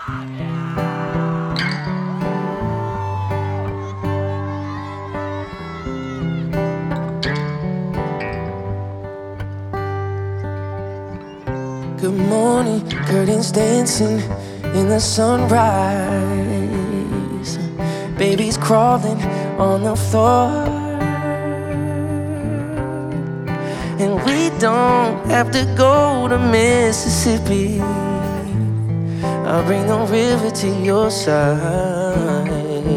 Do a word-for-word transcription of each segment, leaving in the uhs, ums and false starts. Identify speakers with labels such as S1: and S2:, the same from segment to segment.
S1: Good morning, curtains dancing in the sunrise. Babies crawling on the floor, and we don't have to go to Mississippi. I'll bring the river to your side.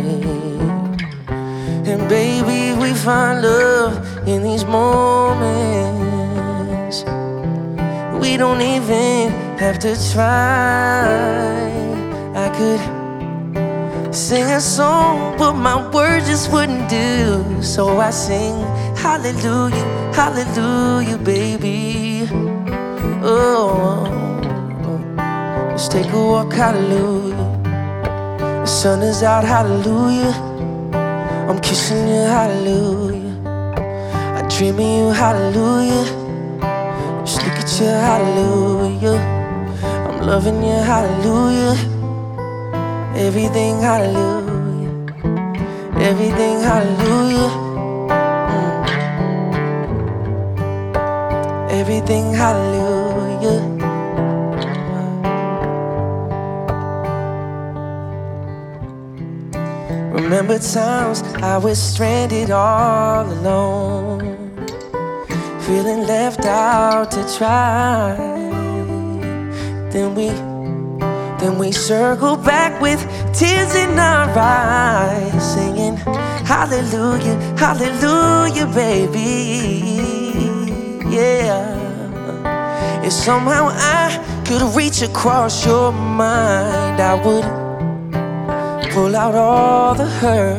S1: And baby, we find love in these moments. We don't even have to try. I could sing a song, but my words just wouldn't do. So I sing hallelujah, hallelujah, baby. Oh, let's take a walk, hallelujah. The sun is out, hallelujah. I'm kissing you, hallelujah. I dream of you, hallelujah. Just look at you, hallelujah. I'm loving you, hallelujah. Everything, hallelujah. Everything, hallelujah. Mm. Everything, hallelujah. Remember times I was stranded all alone, feeling left out to try. Then we, then we circle back with tears in our eyes, singing hallelujah, hallelujah, baby. Yeah. If somehow I could reach across your mind, I would pull out all the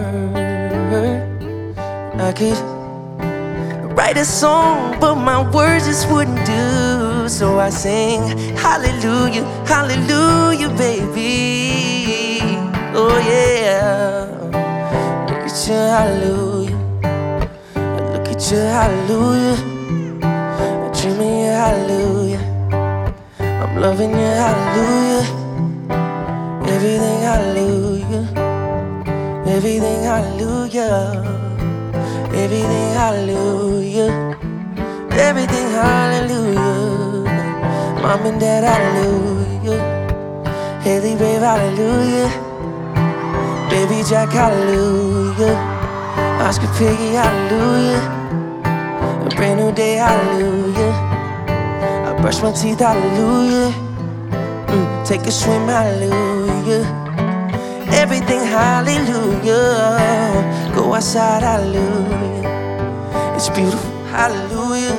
S1: hurt. I could write a song, but my words just wouldn't do. So I sing hallelujah, hallelujah, baby. Oh yeah. Look at you, hallelujah. Look at you, hallelujah. I dream of you, hallelujah. I'm loving you, hallelujah. Everything, hallelujah. Everything, hallelujah. Everything, hallelujah. Everything, hallelujah. Mom and dad, hallelujah. Haley, babe, hallelujah. Baby Jack, hallelujah. Oscar Piggy, hallelujah. A brand new day, hallelujah. I brush my teeth, hallelujah. Mm, take a swim, hallelujah. Everything, hallelujah. Go outside, hallelujah. It's beautiful, hallelujah.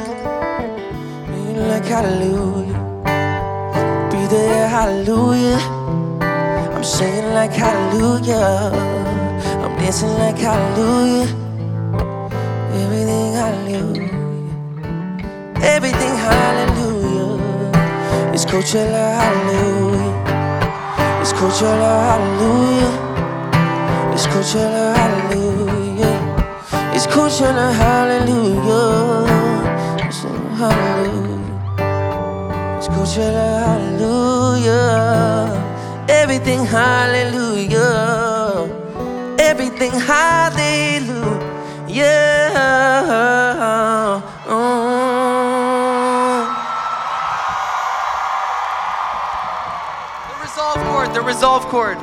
S1: You like hallelujah. Breathe the air, hallelujah. I'm singing like hallelujah. I'm dancing like hallelujah. Everything, hallelujah. Everything, hallelujah. It's Coachella, hallelujah. It's Coachella, hallelujah. It's Coachella, hallelujah. It's Coachella, hallelujah. It's hallelujah. It's Coachella, hallelujah. Everything, hallelujah. Everything, hallelujah. Oh.
S2: The resolve chord, the resolve chord.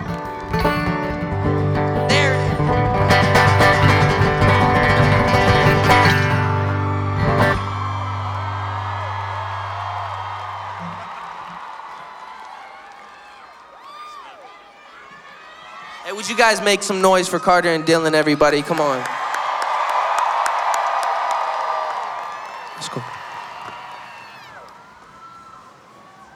S2: There it is.
S1: Hey, would you guys make some noise for Carter and Dylan, everybody? Come on. Let's go.